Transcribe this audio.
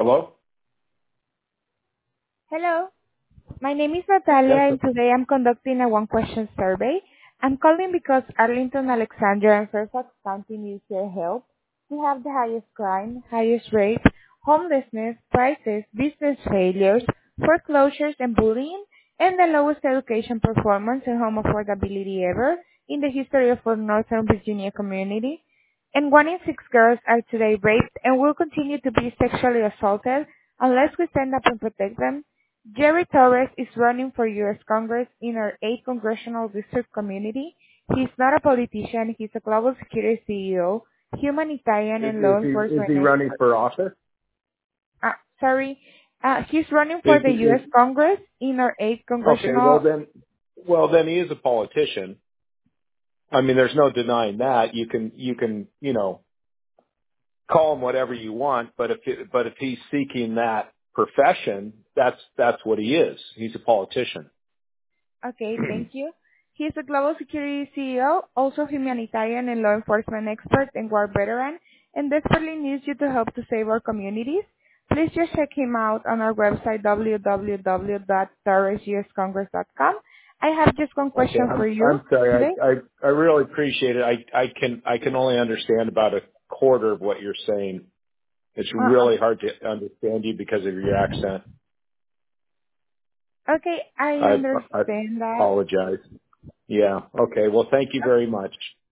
Hello? Hello, my name is Yes. Natalia and today I'm conducting a one-question survey. I'm calling because Arlington, Alexandria, and Fairfax County needs your help. We have the highest crime, highest rape, homelessness, prices, business failures, foreclosures, and bullying, and the lowest education performance and home affordability ever in the history of our Northern Virginia community. And 1 in 6 girls are today raped and will continue to be sexually assaulted unless we stand up and protect them. Jerry Torres is running for U.S. Congress in our 8th congressional district community. He's not a politician. He's a global security CEO, humanitarian and law Is he enforcement running expert. for office? Sorry. He's running for Is the U.S. Congress in our 8th okay, well congressional. then he is a politician. I mean, there's no denying that. You can, call him whatever you want, but if he's seeking that profession, that's what he is. He's a politician. Okay, thank you. He's a global security CEO, also humanitarian and law enforcement expert and war veteran, and desperately needs you to help to save our communities. Please just check him out on our website www.torresuscongress.com. I have just one Okay, question for you I'm sorry. today. I really appreciate it. I can only understand about a quarter of what you're saying. It's really hard to understand you because of your accent. Okay, I I understand that. apologize. Yeah. Okay. Well, thank you very much.